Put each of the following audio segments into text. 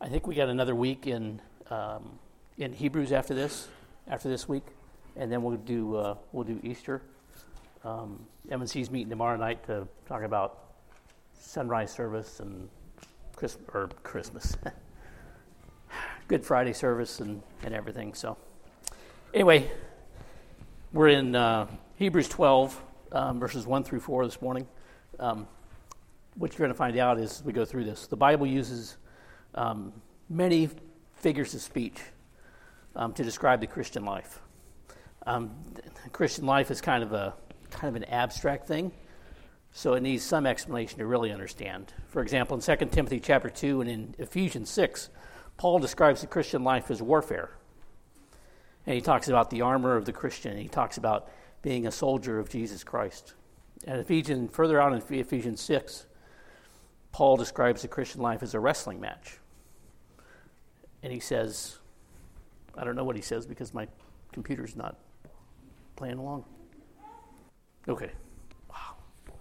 I think we got another week in Hebrews after this week, and then we'll do Easter. M&C's meeting tomorrow night to talk about sunrise service and Christmas, Good Friday service and everything. So anyway, we're in Hebrews 12, verses 1 through 4 this morning. What you're going to find out is as we go through this, the Bible uses many figures of speech to describe the Christian life. Christian life is kind of an abstract thing, so it needs some explanation to really understand. For example, in 2 Timothy chapter 2 and in Ephesians 6, Paul describes the Christian life as warfare. And he talks about the armor of the Christian. He talks about being a soldier of Jesus Christ. And further on in Ephesians 6, Paul describes the Christian life as a wrestling match. And he says, I don't know what he says because my computer's not playing along. Okay. Wow.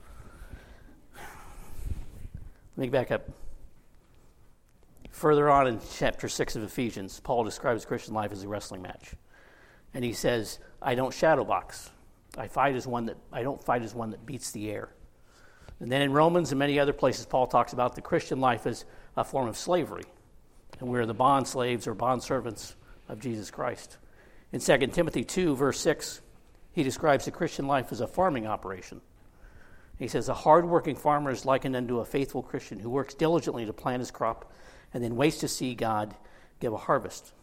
Let me back up. Further on in chapter 6 of Ephesians, Paul describes Christian life as a wrestling match. And he says, I don't shadow box. I don't fight as one that beats the air. And then in Romans and many other places, Paul talks about the Christian life as a form of slavery. And we're the bond slaves or bond servants of Jesus Christ. In 2 Timothy 2, verse 6, he describes the Christian life as a farming operation. He says, a hard-working farmer is likened unto a faithful Christian who works diligently to plant his crop and then waits to see God give a harvest.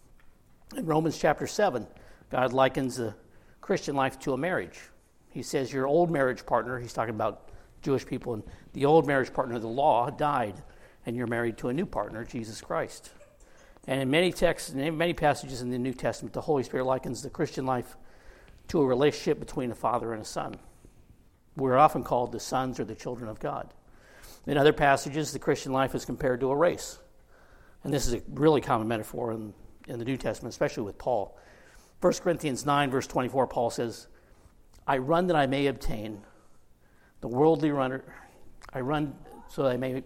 In Romans chapter 7, God likens the Christian life to a marriage. He says your old marriage partner, he's talking about Jewish people, and the old marriage partner of the law died, and you're married to a new partner, Jesus Christ. And in many texts, and in many passages in the New Testament, the Holy Spirit likens the Christian life to a relationship between a father and a son. We're often called the sons or the children of God. In other passages, the Christian life is compared to a race. And this is a really common metaphor in the New Testament, especially with Paul. 1 Corinthians 9, verse 24, Paul says, I run that I may obtain the worldly runner. I run so that I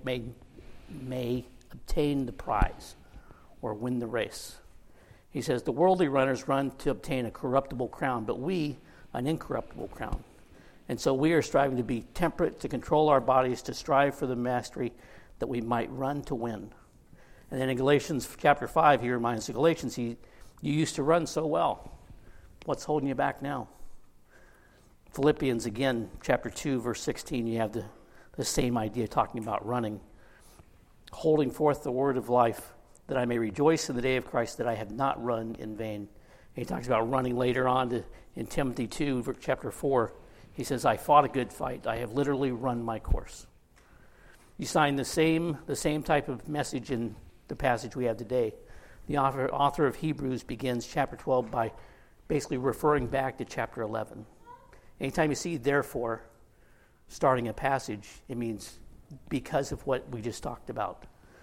may obtain the prize or win the race. He says, the worldly runners run to obtain a corruptible crown, but we an incorruptible crown. And so we are striving to be temperate, to control our bodies, to strive for the mastery that we might run to win. And then in Galatians chapter 5, he reminds the Galatians, you used to run so well. What's holding you back now? Philippians, again, chapter 2, verse 16, you have the same idea talking about running. Holding forth the word of life, that I may rejoice in the day of Christ, that I have not run in vain. And he talks about running later on in Timothy 2, chapter 4. He says, I fought a good fight. I have literally run my course. You find the same type of message in the passage we have today. The author of Hebrews begins chapter 12 by basically referring back to chapter 11. Anytime you see therefore starting a passage, it means because of what we just talked about.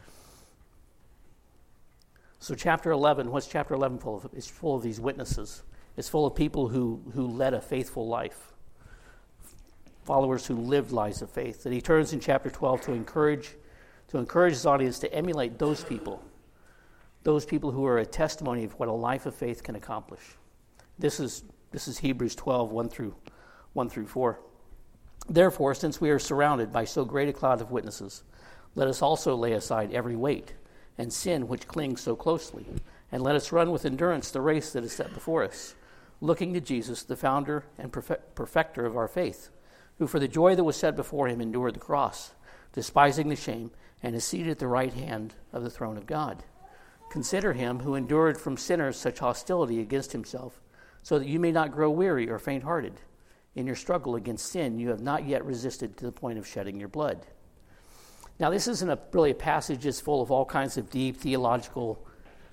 So chapter 11, what's chapter 11 full of? It's full of these witnesses. It's full of people who led a faithful life, followers who lived lives of faith. And he turns in chapter 12 to encourage his audience to emulate those people who are a testimony of what a life of faith can accomplish. This is Hebrews 12, 1 through 4. Therefore, since we are surrounded by so great a cloud of witnesses, let us also lay aside every weight and sin which clings so closely, and let us run with endurance the race that is set before us, looking to Jesus, the founder and perfecter of our faith, who for the joy that was set before him endured the cross, despising the shame, and is seated at the right hand of the throne of God. Consider him who endured from sinners such hostility against himself, so that you may not grow weary or faint-hearted. In your struggle against sin, you have not yet resisted to the point of shedding your blood. Now, this isn't really a passage that's full of all kinds of deep theological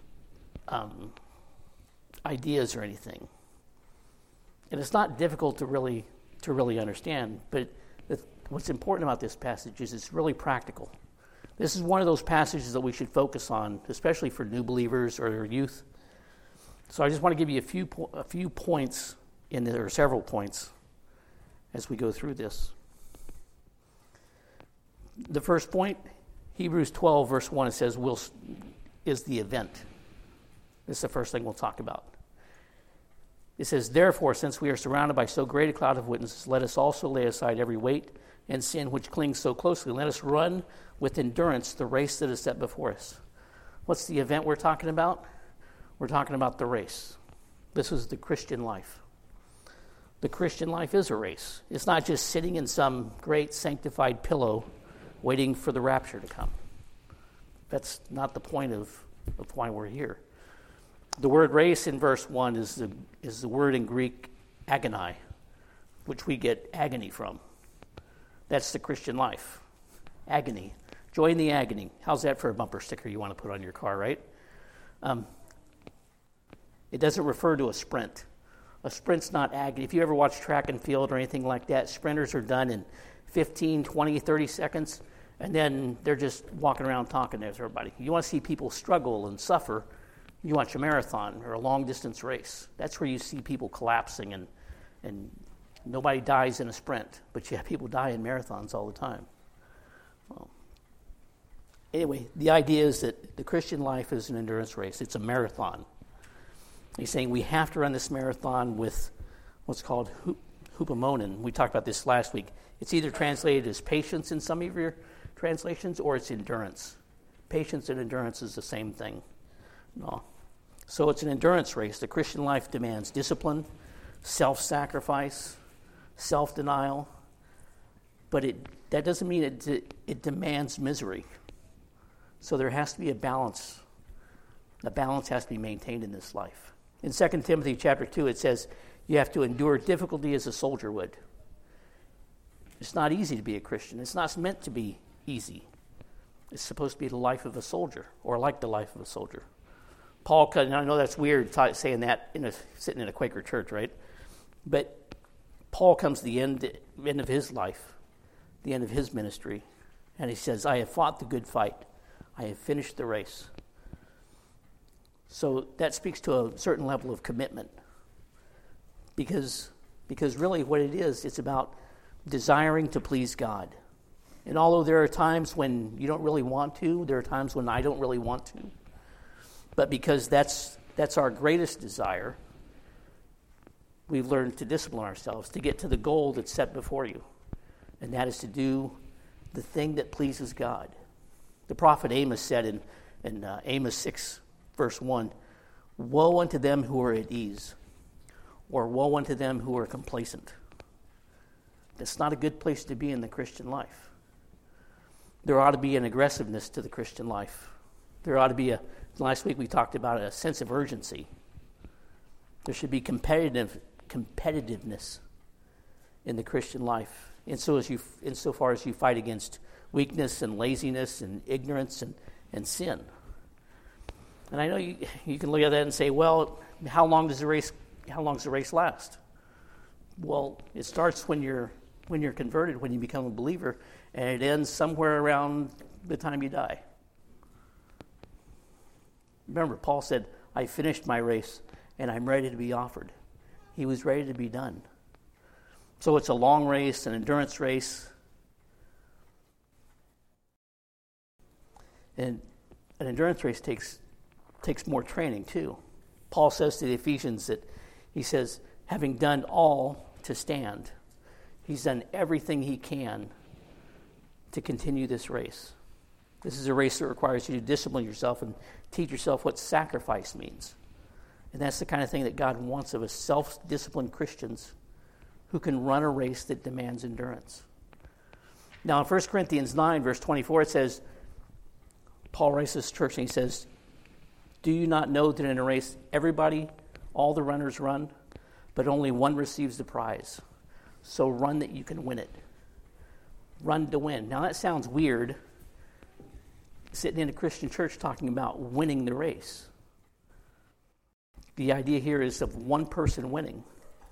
ideas or anything. And it's not difficult to really understand, but what's important about this passage is it's really practical. This is one of those passages that we should focus on, especially for new believers or youth. So I just want to give you a few points in there, or several points, as we go through this. The first point, Hebrews 12, verse 1, it says, is the event. This is the first thing we'll talk about. It says, therefore, since we are surrounded by so great a cloud of witnesses, let us also lay aside every weight and sin which clings so closely. Let us run with endurance the race that is set before us. What's the event we're talking about? We're talking about the race. This is the Christian life. The Christian life is a race. It's not just sitting in some great sanctified pillow waiting for the rapture to come. That's not the point of why we're here. The word race in verse 1 is the word in Greek agonai, which we get agony from. That's the Christian life. Agony. Joy in the agony. How's that for a bumper sticker you want to put on your car, right? It doesn't refer to a sprint. A sprint's not agony. If you ever watch track and field or anything like that, sprinters are done in 15, 20, 30 seconds, and then they're just walking around talking to everybody. You want to see people struggle and suffer, you watch a marathon or a long-distance race. That's where you see people collapsing, and nobody dies in a sprint, but you have people die in marathons all the time. Well, anyway, the idea is that the Christian life is an endurance race. It's a marathon. He's saying we have to run this marathon with what's called hupomonen. We talked about this last week. It's either translated as patience in some of your translations, or it's endurance. Patience and endurance is the same thing. No. So it's an endurance race. The Christian life demands discipline, self-sacrifice, self-denial, but that doesn't mean it demands misery. So there has to be a balance. The balance has to be maintained in this life. In 2 Timothy chapter 2, it says, you have to endure difficulty as a soldier would. It's not easy to be a Christian. It's not meant to be easy. It's supposed to be the life of a soldier, or like the life of a soldier. Paul, and I know that's weird saying that sitting in a Quaker church, right? But Paul comes to the end of his life, the end of his ministry, and he says, I have fought the good fight. I have finished the race. So that speaks to a certain level of commitment, because really what it is, it's about desiring to please God. And although there are times when you don't really want to, there are times when I don't really want to, but because that's our greatest desire, we've learned to discipline ourselves to get to the goal that's set before you, and that is to do the thing that pleases God. The prophet Amos said in Amos 6, verse 1, woe unto them who are at ease, or woe unto them who are complacent. That's not a good place to be in the Christian life. There ought to be an aggressiveness to the Christian life. There ought to be last week we talked about a sense of urgency. There should be competitiveness in the Christian life. Insofar as you fight against weakness and laziness and ignorance and sin. And I know you can look at that and say, well, how long does the race last? Well, it starts when you're converted, when you become a believer, and it ends somewhere around the time you die. Remember, Paul said, I finished my race and I'm ready to be offered. He was ready to be done. So it's a long race, an endurance race. And an endurance race takes more training too. Paul says to the Ephesians that he says, having done all to stand, he's done everything he can to continue this race. This is a race that requires you to discipline yourself and teach yourself what sacrifice means. And that's the kind of thing that God wants of us, self-disciplined Christians who can run a race that demands endurance. Now in 1 Corinthians 9, verse 24, it says, Paul writes this church and he says, do you not know that in a race all the runners run, but only one receives the prize? So run that you can win it. Run to win. Now that sounds weird, sitting in a Christian church talking about winning the race. The idea here is of one person winning.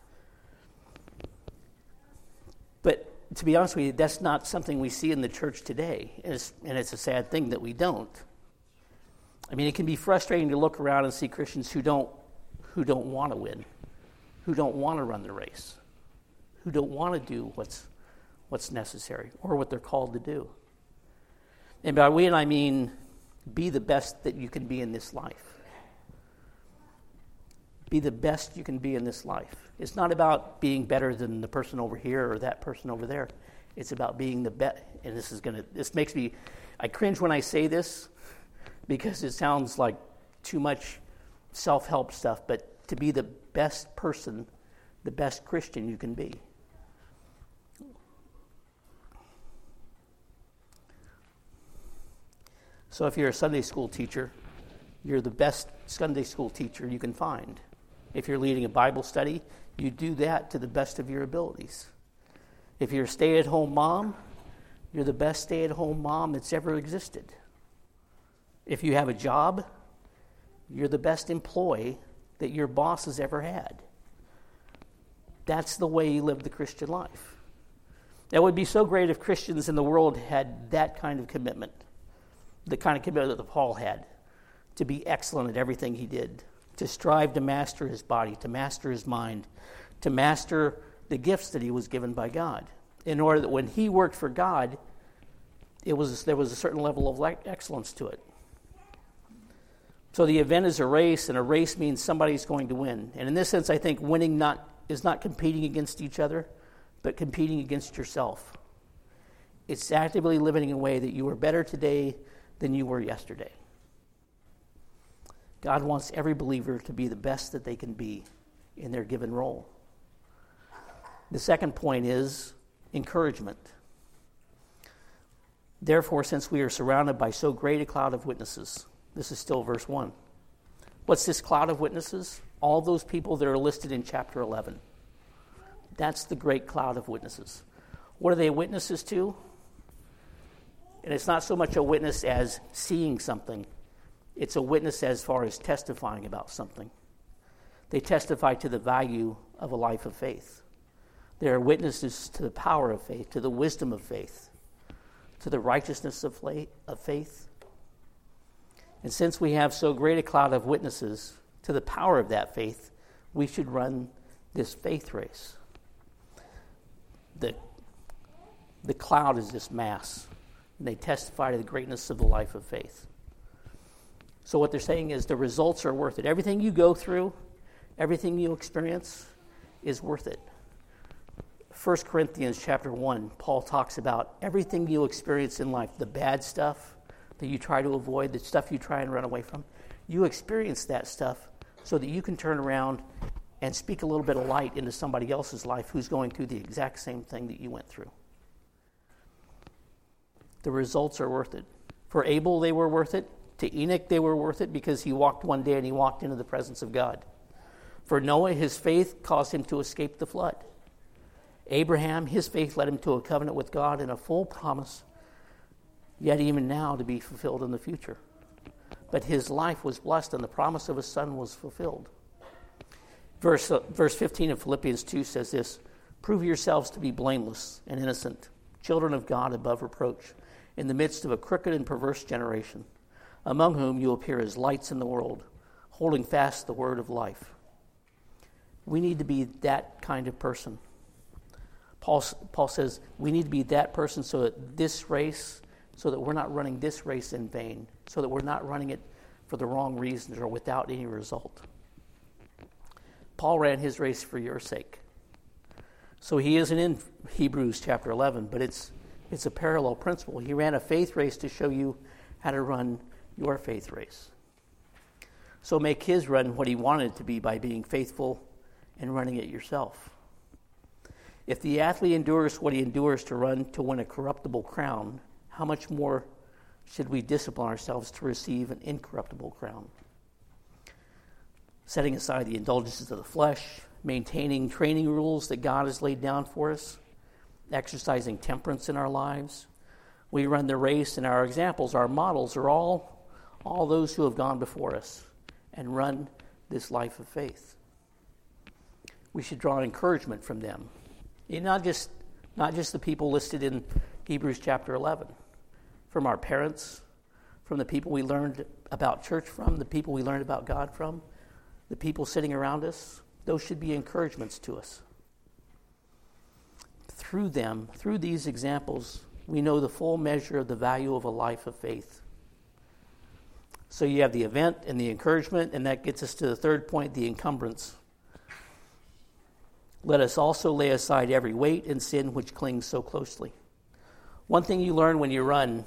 But to be honest with you, that's not something we see in the church today, and it's a sad thing that we don't. I mean, it can be frustrating to look around and see Christians who don't want to win, who don't want to run the race, who don't want to do what's necessary or what they're called to do. And by we, I mean be the best that you can be in this life. Be the best you can be in this life. It's not about being better than the person over here or that person over there. It's about being the best. And this makes me, I cringe when I say this because it sounds like too much self-help stuff, but to be the best person, the best Christian you can be. So if you're a Sunday school teacher, you're the best Sunday school teacher you can find. If you're leading a Bible study, you do that to the best of your abilities. If you're a stay-at-home mom, you're the best stay-at-home mom that's ever existed. If you have a job, you're the best employee that your boss has ever had. That's the way you live the Christian life. It would be so great if Christians in the world had that kind of commitment, the kind of commitment that Paul had, to be excellent at everything he did, to strive to master his body, to master his mind, to master the gifts that he was given by God, in order that when he worked for God, there was a certain level of excellence to it. So the event is a race, and a race means somebody's going to win. And in this sense, I think winning is not competing against each other, but competing against yourself. It's actively living in a way that you are better today than you were yesterday. God wants every believer to be the best that they can be in their given role. The second point is encouragement. Therefore, since we are surrounded by so great a cloud of witnesses, this is still verse 1. What's this cloud of witnesses? All those people that are listed in chapter 11. That's the great cloud of witnesses. What are they witnesses to? And it's not so much a witness as seeing something. It's a witness as far as testifying about something. They testify to the value of a life of faith. They are witnesses to the power of faith, to the wisdom of faith, to the righteousness of faith. And since we have so great a cloud of witnesses to the power of that faith, we should run this faith race. The cloud is this mass, and they testify to the greatness of the life of faith. So what they're saying is the results are worth it. Everything you go through, everything you experience is worth it. 1 Corinthians chapter 1, Paul talks about everything you experience in life, the bad stuff that you try to avoid, the stuff you try and run away from. You experience that stuff so that you can turn around and speak a little bit of light into somebody else's life who's going through the exact same thing that you went through. The results are worth it. For Abel, they were worth it. To Enoch, they were worth it because he walked one day and he walked into the presence of God. For Noah, his faith caused him to escape the flood. Abraham, his faith led him to a covenant with God and a full promise, yet even now to be fulfilled in the future. But his life was blessed and the promise of a son was fulfilled. Verse 15 of Philippians 2 says this, "Prove yourselves to be blameless and innocent, children of God above reproach, in the midst of a crooked and perverse generation, among whom you appear as lights in the world, holding fast the word of life." We need to be that kind of person. Paul says we need to be that person so that we're not running this race in vain, so that we're not running it for the wrong reasons or without any result. Paul ran his race for your sake. So he isn't in Hebrews chapter 11, but it's a parallel principle. He ran a faith race to show you how to run your faith race. So make his run what he wanted it to be by being faithful and running it yourself. If the athlete endures what he endures to win a corruptible crown, how much more should we discipline ourselves to receive an incorruptible crown? Setting aside the indulgences of the flesh, maintaining training rules that God has laid down for us, exercising temperance in our lives, we run the race, and our examples, our models are all those who have gone before us and run this life of faith. We should draw encouragement from them. And not just the people listed in Hebrews chapter 11, from our parents, from the people we learned about church from, the people we learned about God from, the people sitting around us. Those should be encouragements to us. Through them, through these examples, we know the full measure of the value of a life of faith. So you have the event and the encouragement, and that gets us to the third point, the encumbrance. Let us also lay aside every weight and sin which clings so closely. One thing you learn when you run,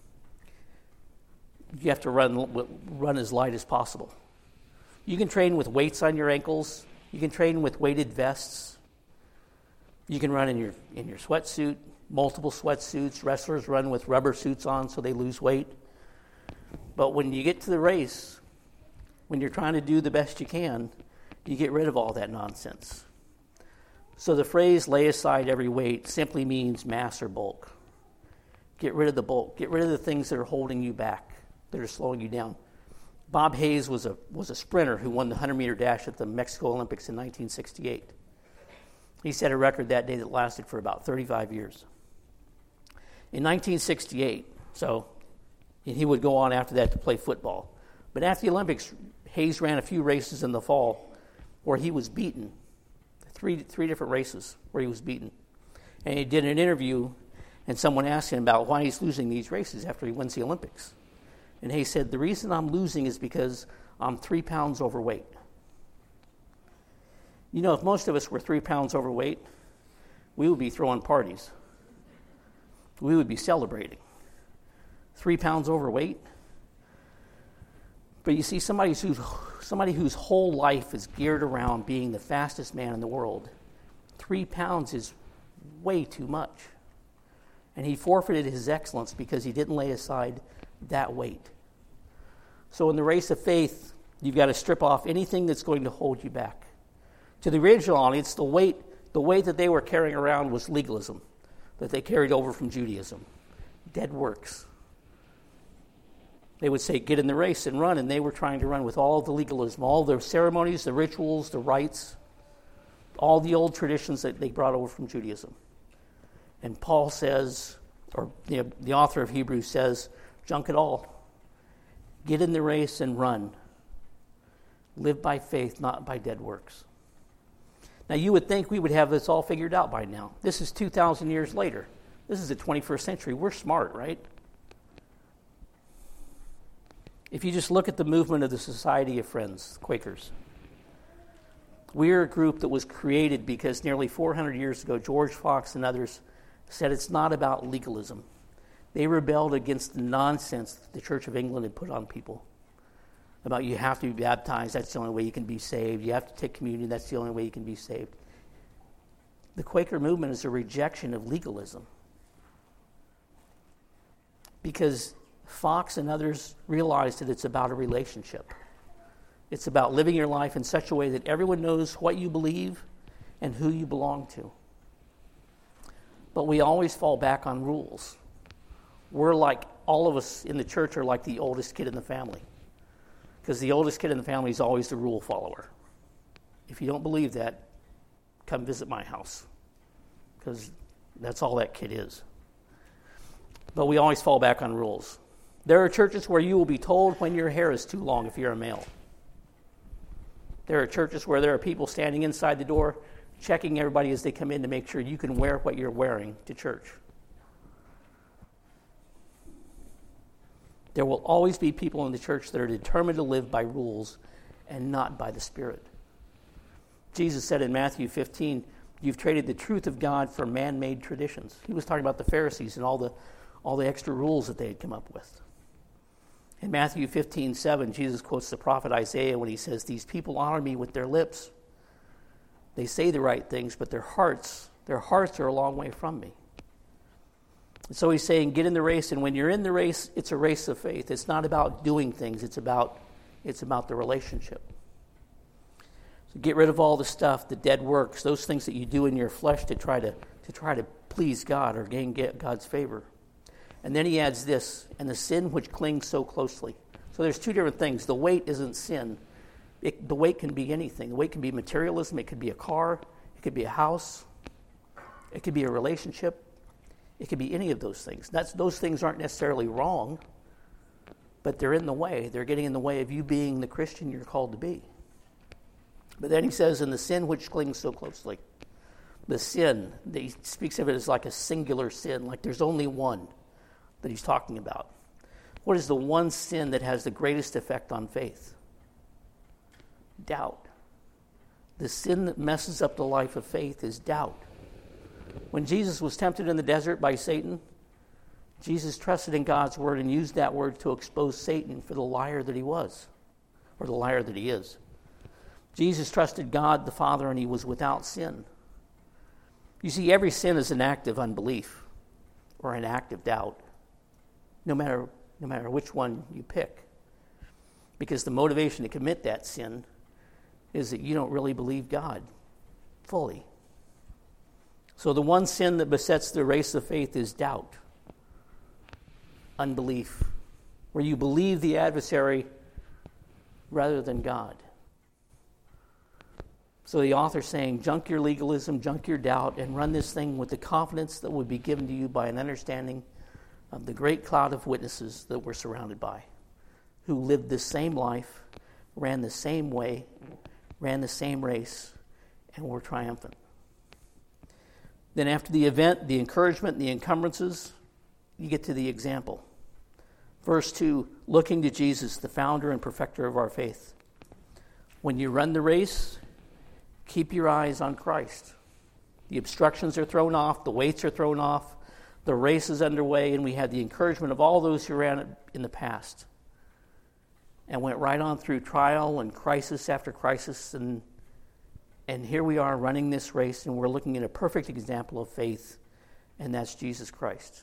you have to run as light as possible. You can train with weights on your ankles. You can train with weighted vests. You can run in your sweatsuit, multiple sweatsuits. Wrestlers run with rubber suits on so they lose weight. But when you get to the race, when you're trying to do the best you can, you get rid of all that nonsense. So the phrase lay aside every weight simply means mass or bulk. Get rid of the bulk. Get rid of the things that are holding you back, that are slowing you down. Bob Hayes was a sprinter who won the 100-meter dash at the Mexico Olympics in 1968. He set a record that day that lasted for about 35 years. In 1968, and he would go on after that to play football. But after the Olympics, Hayes ran a few races in the fall where he was beaten. Three different races where he was beaten. And he did an interview, and someone asked him about why he's losing these races after he wins the Olympics. And Hayes said, the reason I'm losing is because I'm 3 pounds overweight. You know, if most of us were 3 pounds overweight, we would be throwing parties. We would be celebrating. 3 pounds overweight. But you see, somebody whose whole life is geared around being the fastest man in the world, 3 pounds is way too much. And he forfeited his excellence because he didn't lay aside that weight. So in the race of faith, you've got to strip off anything that's going to hold you back. To the original audience, the weight that they were carrying around was legalism, that they carried over from Judaism. Dead works. They would say, get in the race and run, and they were trying to run with all the legalism, all the ceremonies, the rituals, the rites, all the old traditions that they brought over from Judaism. And Paul says, or the author of Hebrews says, junk it all. Get in the race and run. Live by faith, not by dead works. Now, you would think we would have this all figured out by now. This is 2,000 years later. This is the 21st century. We're smart, right? If you just look at the movement of the Society of Friends, Quakers, we're a group that was created because nearly 400 years ago, George Fox and others said it's not about legalism. They rebelled against the nonsense that the Church of England had put on people about you have to be baptized, that's the only way you can be saved. You have to take communion, that's the only way you can be saved. The Quaker movement is a rejection of legalism because Fox and others realized that it's about a relationship. It's about living your life in such a way that everyone knows what you believe and who you belong to. But we always fall back on rules. We're like, all of us in the church are like the oldest kid in the family. Because the oldest kid in the family is always the rule follower. If you don't believe that, come visit my house. Because that's all that kid is. But we always fall back on rules. There are churches where you will be told when your hair is too long if you're a male. There are churches where there are people standing inside the door checking everybody as they come in to make sure you can wear what you're wearing to church. There will always be people in the church that are determined to live by rules and not by the Spirit. Jesus said in Matthew 15, you've traded the truth of God for man-made traditions. He was talking about the Pharisees and all the extra rules that they had come up with. In Matthew 15:7, Jesus quotes the prophet Isaiah when he says, these people honor me with their lips. They say the right things, but their hearts are a long way from me. And so he's saying, get in the race, and when you're in the race, it's a race of faith. It's not about doing things, it's about the relationship. So get rid of all the stuff, the dead works, those things that you do in your flesh to try to please God or gain God's favor. And then he adds this, and the sin which clings so closely. So there's two different things. The weight isn't sin. The weight can be anything. The weight can be materialism. It could be a car. It could be a house. It could be a relationship. It could be any of those things. Those things aren't necessarily wrong, but they're in the way. They're getting in the way of you being the Christian you're called to be. But then he says, and the sin which clings so closely. The sin, he speaks of it as like a singular sin, like there's only one that he's talking about. What is the one sin that has the greatest effect on faith? Doubt. The sin that messes up the life of faith is doubt. When Jesus was tempted in the desert by Satan, Jesus trusted in God's word and used that word to expose Satan for the liar that he was, or the liar that he is. Jesus trusted God the Father, and he was without sin. You see, every sin is an act of unbelief or an act of doubt, no matter which one you pick. Because the motivation to commit that sin is that you don't really believe God fully. So the one sin that besets the race of faith is doubt, unbelief, where you believe the adversary rather than God. So the author's saying, junk your legalism, junk your doubt, and run this thing with the confidence that would be given to you by an understanding of the great cloud of witnesses that we're surrounded by, who lived the same life, ran the same way, ran the same race, and were triumphant. Then after the event, the encouragement, the encumbrances, you get to the example. Verse 2, looking to Jesus, the founder and perfecter of our faith. When you run the race, keep your eyes on Christ. The obstructions are thrown off, the weights are thrown off, the race is underway, and we have the encouragement of all those who ran it in the past and went right on through trial and crisis after crisis, and here we are running this race, and we're looking at a perfect example of faith, and that's Jesus Christ.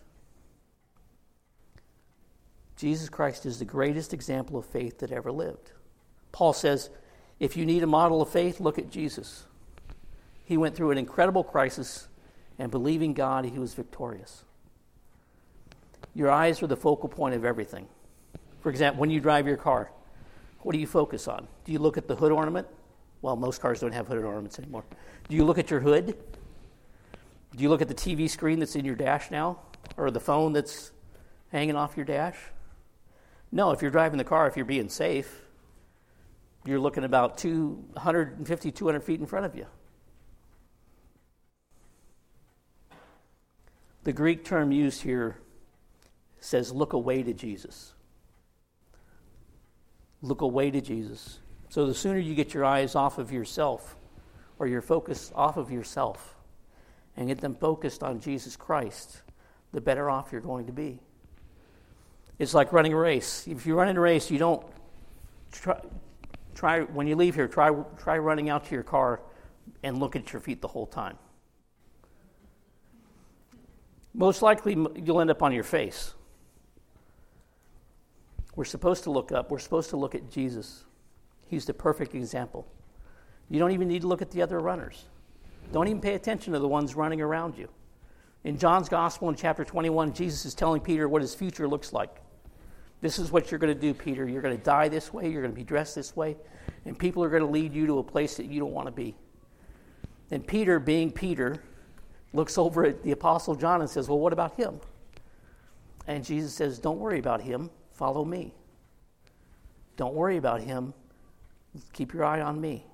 Jesus Christ is the greatest example of faith that ever lived. Paul says, if you need a model of faith, look at Jesus. He went through an incredible crisis, and believing God, he was victorious. Your eyes are the focal point of everything. For example, when you drive your car, what do you focus on? Do you look at the hood ornament? Well, most cars don't have hood ornaments anymore. Do you look at your hood? Do you look at the TV screen that's in your dash now? Or the phone that's hanging off your dash? No, if you're driving the car, if you're being safe, you're looking about 250, 200 feet in front of you. The Greek term used here says, look away to Jesus. Look away to Jesus. So the sooner you get your eyes off of yourself, or your focus off of yourself, and get them focused on Jesus Christ, the better off you're going to be. It's like running a race. If you run in a race, you don't try when you leave here, try running out to your car and look at your feet the whole time. Most likely, you'll end up on your face. We're supposed to look up. We're supposed to look at Jesus. He's the perfect example. You don't even need to look at the other runners. Don't even pay attention to the ones running around you. In John's Gospel in chapter 21, Jesus is telling Peter what his future looks like. This is what you're going to do, Peter. You're going to die this way. You're going to be dressed this way. And people are going to lead you to a place that you don't want to be. And Peter, being Peter, looks over at the Apostle John and says, well, what about him? And Jesus says, don't worry about him. Follow me. Don't worry about him. Keep your eye on me.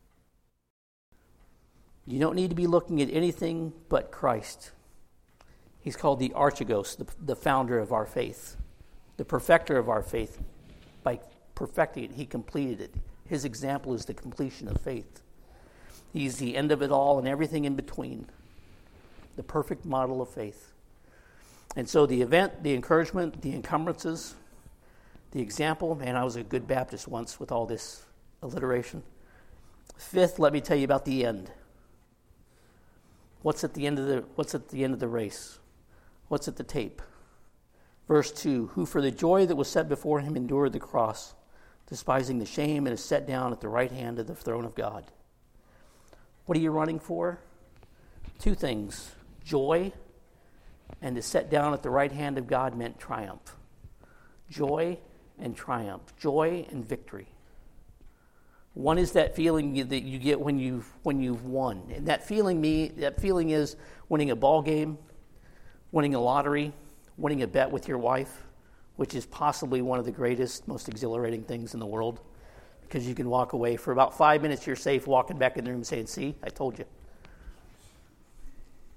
You don't need to be looking at anything but Christ. He's called the Archegos, the founder of our faith, the perfecter of our faith. By perfecting it, he completed it. His example is the completion of faith. He's the end of it all and everything in between. The perfect model of faith. And so the event, the encouragement, the encumbrances, the example, man, I was a good Baptist once with all this alliteration. Fifth, let me tell you about the end. What's at the end of the race? What's at the tape? Verse 2, who for the joy that was set before him endured the cross, despising the shame, and is set down at the right hand of the throne of God. What are you running for? Two things. Joy, and to set down at the right hand of God meant triumph. Joy and triumph. Joy and victory. One is that feeling that you get when you've won. And that feeling is winning a ball game, winning a lottery, winning a bet with your wife, which is possibly one of the greatest, most exhilarating things in the world, because you can walk away for about 5 minutes, you're safe, walking back in the room saying, see, I told you.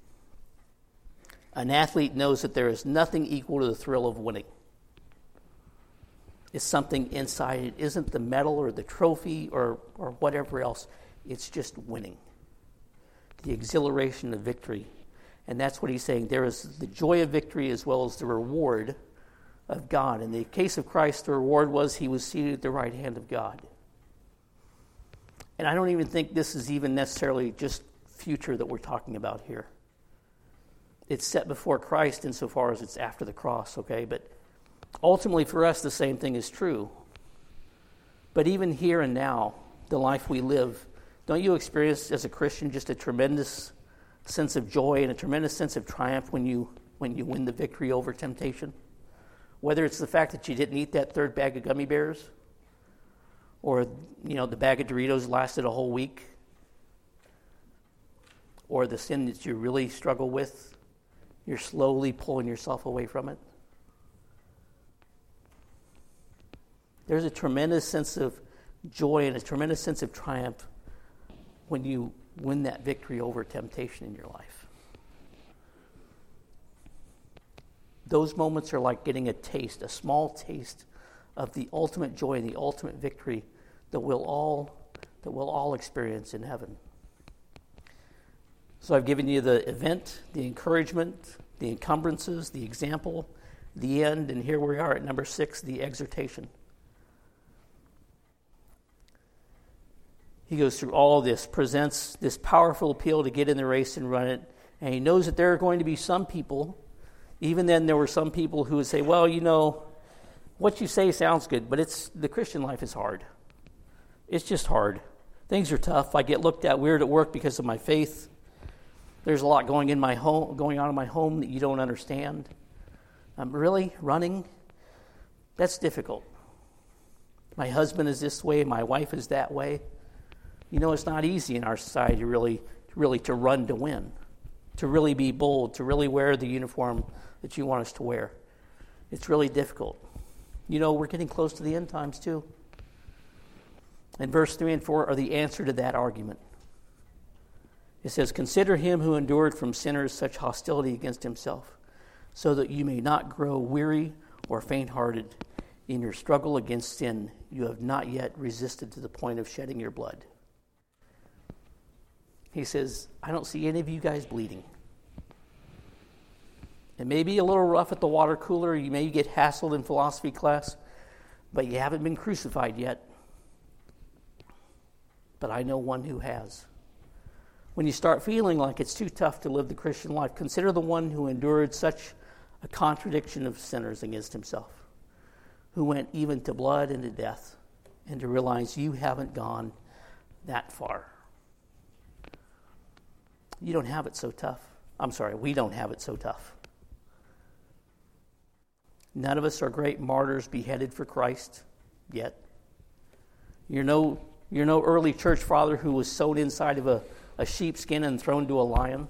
An athlete knows that there is nothing equal to the thrill of winning. It's something inside. It isn't the medal or the trophy or whatever else. It's just winning. The exhilaration of victory. And that's what he's saying. There is the joy of victory as well as the reward of God. In the case of Christ, the reward was he was seated at the right hand of God. And I don't even think this is even necessarily just future that we're talking about here. It's set before Christ insofar as it's after the cross, okay? But ultimately for us, the same thing is true. But even here and now, the life we live, don't you experience as a Christian just a tremendous sense of joy and a tremendous sense of triumph when you win the victory over temptation? Whether it's the fact that you didn't eat that third bag of gummy bears, or the bag of Doritos lasted a whole week, or the sin that you really struggle with, you're slowly pulling yourself away from it. There's a tremendous sense of joy and a tremendous sense of triumph when you win that victory over temptation in your life. Those moments are like getting a small taste of the ultimate joy and the ultimate victory that we'll all experience in heaven. So I've given you the event, the encouragement, the encumbrances, the example, the end, and here we are at number 6, the exhortation. He goes through all this, presents this powerful appeal to get in the race and run it, and he knows that there are going to be some people. Even then, there were some people who would say, well, what you say sounds good, but the Christian life is hard. It's just hard. Things are tough. I get looked at weird at work because of my faith. There's a lot going on in my home that you don't understand. Really? Running? That's difficult. My husband is this way, my wife is that way. It's not easy in our society really to run to win, to really be bold, to really wear the uniform that you want us to wear. It's really difficult. We're getting close to the end times too. And verse 3 and 4 are the answer to that argument. It says, consider him who endured from sinners such hostility against himself, so that you may not grow weary or faint-hearted in your struggle against sin. You have not yet resisted to the point of shedding your blood. He says, I don't see any of you guys bleeding. It may be a little rough at the water cooler. You may get hassled in philosophy class, but you haven't been crucified yet. But I know one who has. When you start feeling like it's too tough to live the Christian life, consider the one who endured such a contradiction of sinners against himself, who went even to blood and to death, and to realize you haven't gone that far. You don't have it so tough. We don't have it so tough. None of us are great martyrs beheaded for Christ yet. You're no early church father who was sewn inside of a sheepskin and thrown to a lion.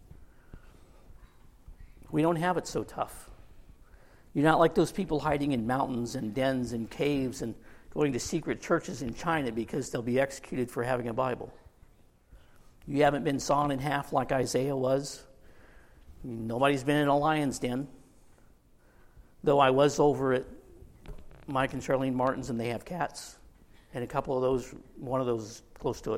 We don't have it so tough. You're not like those people hiding in mountains and dens and caves and going to secret churches in China because they'll be executed for having a Bible. You haven't been sawn in half like Isaiah was. Nobody's been in a lion's den. Though I was over at Mike and Charlene Martin's and they have cats. And one of those is close to it.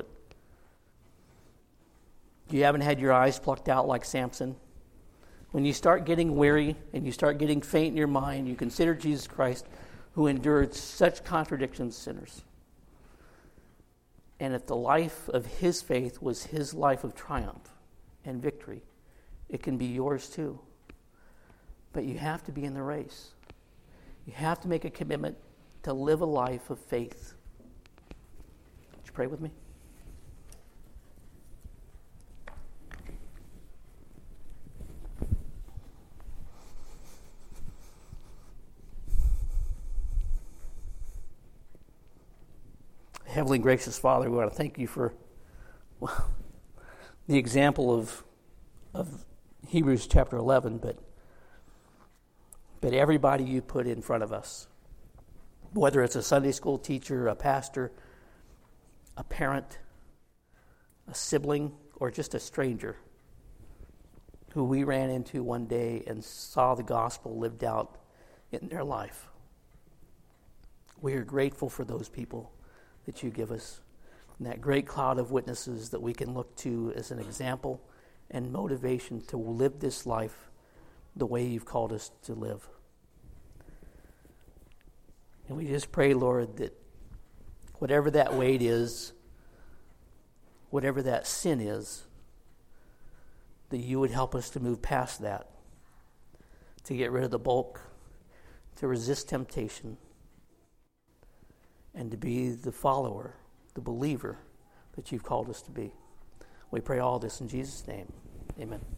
You haven't had your eyes plucked out like Samson. When you start getting weary and you start getting faint in your mind, you consider Jesus Christ who endured such contradictions, sinners. And if the life of his faith was his life of triumph and victory, it can be yours too. But you have to be in the race. You have to make a commitment to live a life of faith. Would you pray with me? Heavenly gracious Father, we want to thank you for the example of Hebrews chapter 11, but everybody you put in front of us, whether it's a Sunday school teacher, a pastor, a parent, a sibling, or just a stranger who we ran into one day and saw the gospel lived out in their life. We are grateful for those people that you give us, and that great cloud of witnesses that we can look to as an example and motivation to live this life the way you've called us to live. And we just pray, Lord, that whatever that weight is, whatever that sin is, that you would help us to move past that, to get rid of the bulk, to resist temptation, and to be the follower, the believer that you've called us to be. We pray all this in Jesus' name. Amen.